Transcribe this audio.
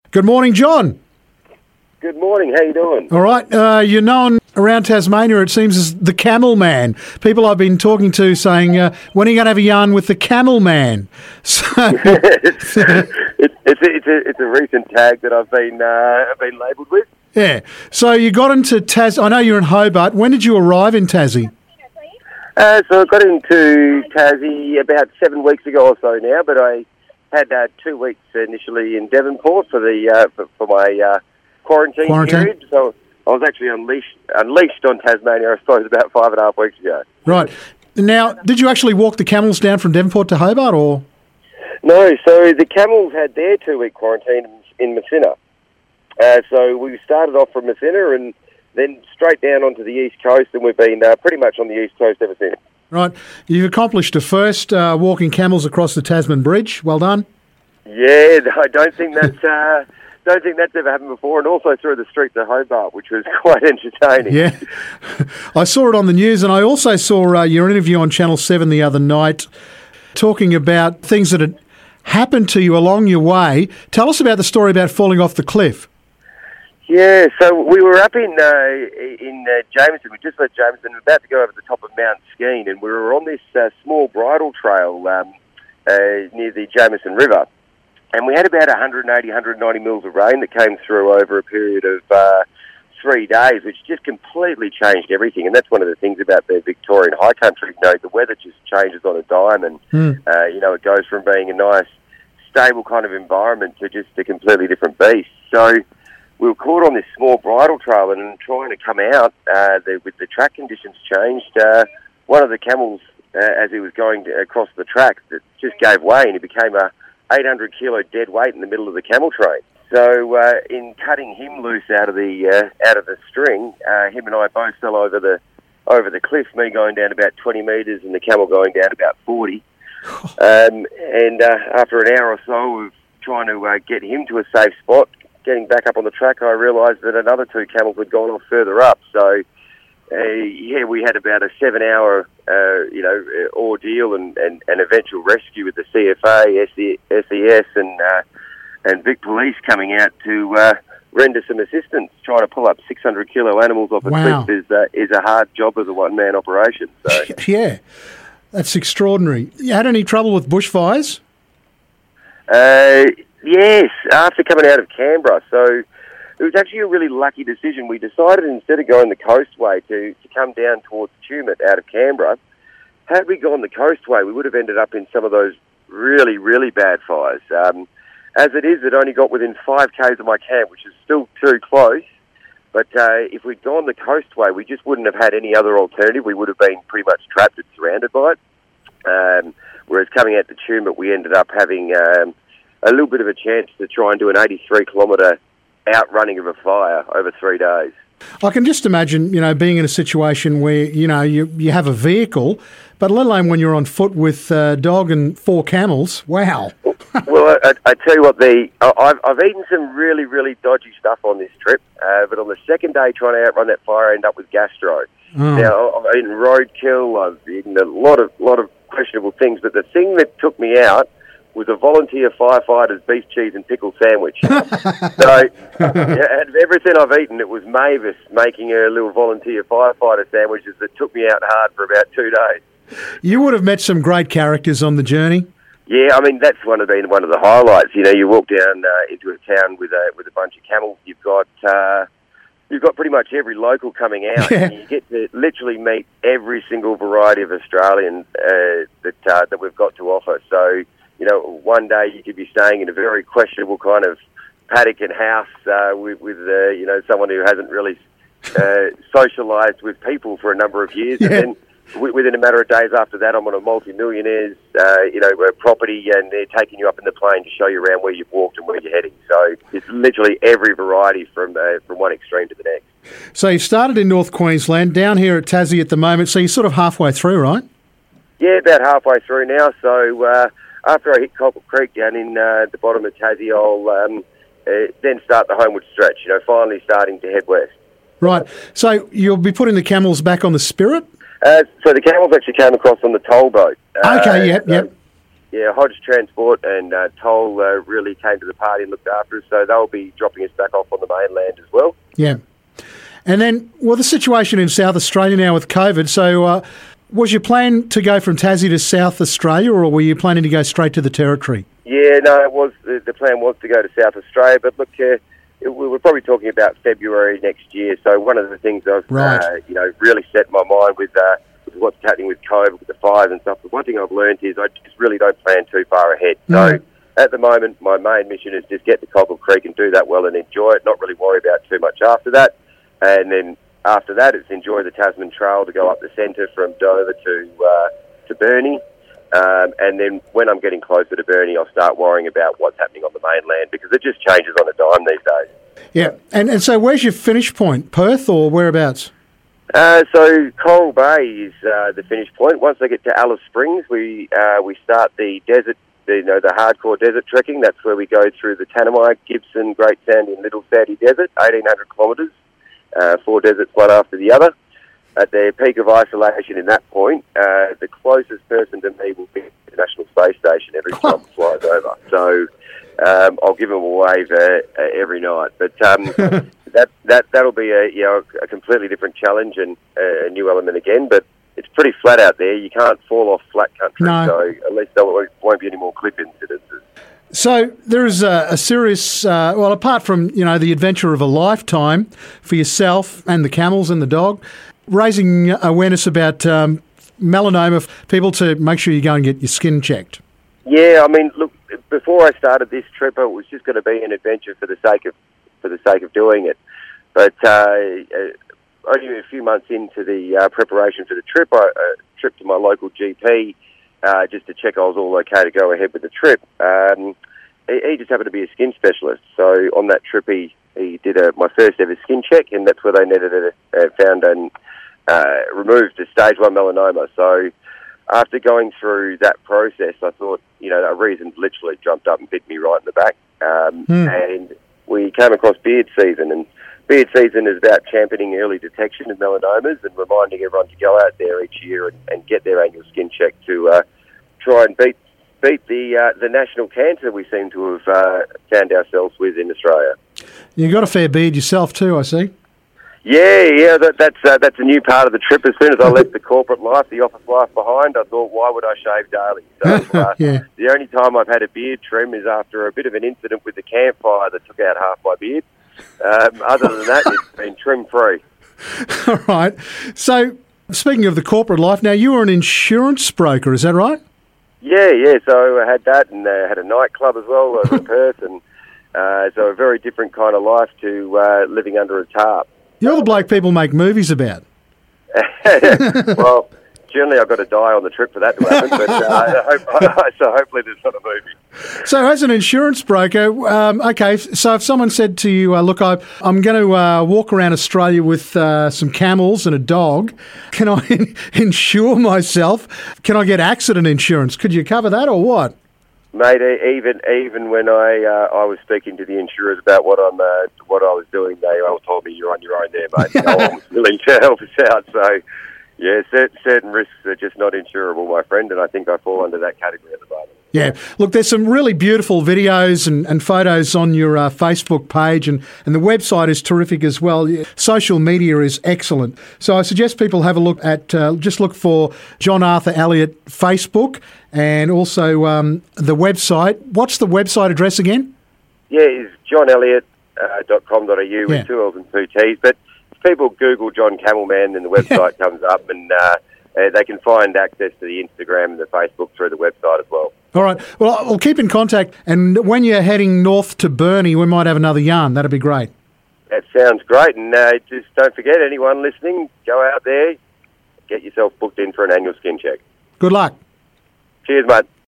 Good morning, John. Good morning. How you doing? All right. You're known around Tasmania, it seems, as the Camel Man. People I've been talking to saying, when are you going to have a yarn with the Camel Man? So, it's a recent tag that I've been labelled with. yeah. So you got into Tas. I know you're in Hobart. When did you arrive in Tassie? So I got into Tassie about 7 weeks ago or so now, but I had 2 weeks initially in Devonport for my quarantine period. So I was actually unleashed on Tasmania, I suppose, about 5.5 weeks ago. Right. Now, did you actually walk the camels down from Devonport to Hobart, or? No, so the camels had their 2-week quarantine in Messina. So we started off from Messina and then straight down onto the east coast, and we've been pretty much on the east coast ever since. Right. You've accomplished a first, walking camels across the Tasman Bridge. Well done. Yeah, I don't think that's ever happened before, and also through the streets of Hobart, which was quite entertaining. Yeah. I saw it on the news, and I also saw your interview on Channel 7 the other night talking about things that had happened to you along your way. Tell us about the story about falling off the cliff. Yeah, so we were up in Jameson. We just left Jameson, about to go over the top of Mount Skeen, and we were on this small bridle trail near the Jameson River. And we had about 180, 190 mils of rain that came through over a period of 3 days, which just completely changed everything. And that's one of the things about the Victorian high country. You know, the weather just changes on a dime, and it goes from being a nice, stable kind of environment to just a completely different beast. So we were caught on this small bridle trail, and trying to come out with the track conditions changed. One of the camels, as he was going across the track, that just gave way, and he became a 800 kilo dead weight in the middle of the camel train. So in cutting him loose out of the string, him and I both fell over the cliff. Me going down about 20 metres, and the camel going down about 40. And after an hour or so of trying to get him to a safe spot, getting back up on the track, I realised that another 2 camels had gone off further up. So we had about a 7-hour ordeal and eventual rescue with the CFA, SES, and Vic Police coming out to render some assistance. Trying to pull up 600 kilo animals off a cliff is a hard job as a one-man operation. So. Yeah, that's extraordinary. You had any trouble with bushfires? Yes, after coming out of Canberra. So it was actually a really lucky decision. We decided, instead of going the coastway, to come down towards Tumut out of Canberra. Had we gone the coastway, we would have ended up in some of those really, really bad fires. As it is, it only got within 5 k's of my camp, which is still too close. But if we'd gone the coastway, we just wouldn't have had any other alternative. We would have been pretty much trapped and surrounded by it. Whereas coming out to Tumut, we ended up having a little bit of a chance to try and do an 83-kilometre outrunning of a fire over 3 days. I can just imagine, being in a situation where, you have a vehicle, but let alone when you're on foot with a dog and 4 camels. Wow. Well, I tell you what, I've eaten some really, really dodgy stuff on this trip, but on the second day trying to outrun that fire, I ended up with gastro. Now, I've eaten roadkill, I've eaten a lot of questionable things, but the thing that took me out was a volunteer firefighter's beef, cheese and pickle sandwich. So, out of everything I've eaten, it was Mavis making her little volunteer firefighter sandwiches that took me out hard for about 2 days. You would have met some great characters on the journey. Yeah, I mean, that's one of the highlights. You walk down into a town with a bunch of camels. You've got pretty much every local coming out. Yeah. And you get to literally meet every single variety of Australian that we've got to offer. So, one day you could be staying in a very questionable kind of paddock and house with someone who hasn't really socialised with people for a number of years. Yeah. And then within a matter of days after that, I'm on a multi-millionaire's property, and they're taking you up in the plane to show you around where you've walked and where you're heading. So it's literally every variety from one extreme to the next. So you started in North Queensland, down here at Tassie at the moment, so you're sort of halfway through, right? Yeah, about halfway through now. So after I hit Cockle Creek down in the bottom of Tassie, I'll then start the homeward stretch, finally starting to head west. Right. So you'll be putting the camels back on the Spirit? So the camels actually came across on the toll boat. Okay, yep. Hodge Transport and Toll really came to the party and looked after us, so they'll be dropping us back off on the mainland as well. Yeah. And then, the situation in South Australia now with COVID, so was your plan to go from Tassie to South Australia, or were you planning to go straight to the Territory? Yeah, no, it was. The plan was to go to South Australia, but look, we were probably talking about February next year, so one of the things I've really set my mind with what's happening with COVID, with the fires and stuff, the one thing I've learned is I just really don't plan too far ahead. So at the moment, my main mission is just get to Cockle Creek and do that well and enjoy it, not really worry about too much after that. And then after that, it's enjoy the Tasman Trail to go up the centre from Dover to Burnie. And then when I'm getting closer to Burnie, I'll start worrying about what's happening on the mainland, because it just changes on a dime these days. Yeah, and so where's your finish point? Perth or whereabouts? So Coral Bay is the finish point. Once I get to Alice Springs, we start the desert, the hardcore desert trekking. That's where we go through the Tanami, Gibson, Great Sandy and Little Sandy Desert, 1,800 kilometres, 4 deserts one after the other. At the peak of isolation in that point, the closest person to me will be the International Space Station every time it flies over. So I'll give them a wave every night. But that'll be a completely different challenge and a new element again. But it's pretty flat out there. You can't fall off flat country. No. So at least there won't be any more cliff incidences. So there is a serious, apart from, the adventure of a lifetime for yourself and the camels and the dog, raising awareness about melanoma for people to make sure you go and get your skin checked. Yeah, I mean, look, before I started this trip, it was just going to be an adventure for the sake of doing it. But only a few months into the preparation for the trip, I tripped to my local GP just to check I was all okay to go ahead with the trip. He just happened to be a skin specialist, so on that trip he did my first ever skin check, and that's where they found and removed a stage 1 melanoma. So after going through that process, I thought, a reason literally jumped up and bit me right in the back. And we came across beard season, and beard season is about championing early detection of melanomas and reminding everyone to go out there each year and get their annual skin check to try and beat the national cancer we seem to have found ourselves with in Australia. You got a fair beard yourself too, I see. Yeah, that's a new part of the trip. As soon as I left the corporate life, the office life behind, I thought, why would I shave daily? So The only time I've had a beard trim is after a bit of an incident with the campfire that took out half my beard. Other than that, it's been trim-free. All right. So, speaking of the corporate life, now you were an insurance broker, is that right? Yeah. So I had that, and had a nightclub as well in Perth, and so a very different kind of life to living under a tarp. You're the bloke people make movies about. Well, generally I've got to die on the trip for that to happen, but so hopefully there's not a movie. So as an insurance broker, so if someone said to you, look, I'm going to walk around Australia with some camels and a dog, can I insure myself? Can I get accident insurance? Could you cover that or what? Mate, even when I was speaking to the insurers about what I was doing, they all told me you're on your own there, mate. No one was willing to help us out. So, yeah, certain risks are just not insurable, my friend, and I think I fall under that category at the moment. Yeah, look, there's some really beautiful videos and photos on your Facebook page, and the website is terrific as well. Social media is excellent. So I suggest people have a look at, just look for John Arthur Elliott Facebook, and also the website. What's the website address again? Yeah, it's johnelliott.com.au with 2 L's and 2 T's. But if people Google John Camelman, then the website comes up, and they can find access to the Instagram and the Facebook through the website as well. All right. Well, we'll keep in contact, and when you're heading north to Burnie, we might have another yarn. That'd be great. That sounds great, and just don't forget, anyone listening, go out there, get yourself booked in for an annual skin check. Good luck. Cheers, mate.